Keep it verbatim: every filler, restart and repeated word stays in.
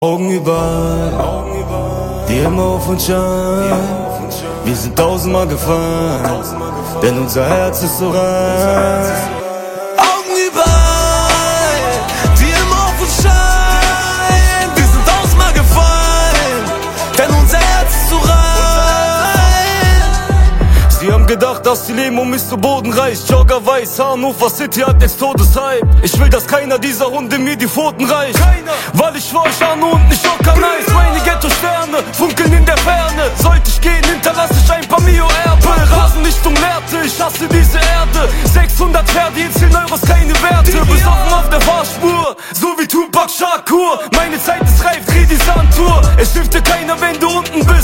Augen überall, die immer auf uns scheinen. Wir sind tausendmal gefallen, denn unser Herz ist so rein. Augen überall, die immer auf uns scheinen. Wir sind tausendmal gefallen, denn unser Herz ist so rein. Sie haben gedacht, dass die Leben um mich zu Boden reißt. Jogger weiß, Hannover City hat jetzt Todeshype. Ich will, dass keiner dieser Hunde mir die Pfoten reicht. Keiner. Weil ich für euch Arno und nicht Joker nice. Meine Ghetto-Sterne funkeln in der Ferne. Sollte ich gehen, hinterlasse ich ein paar Mio-Erbe. Rasen nicht umleerte, ich hasse diese Erde. sechshundert Pferde, jetzt zehn Euro ist keine Werte. Besoffen auf der Fahrspur, so wie Tupac Shakur. Meine Zeit ist reif, dreh die Sandtour. Es hilft dir keiner, wenn du unten bist.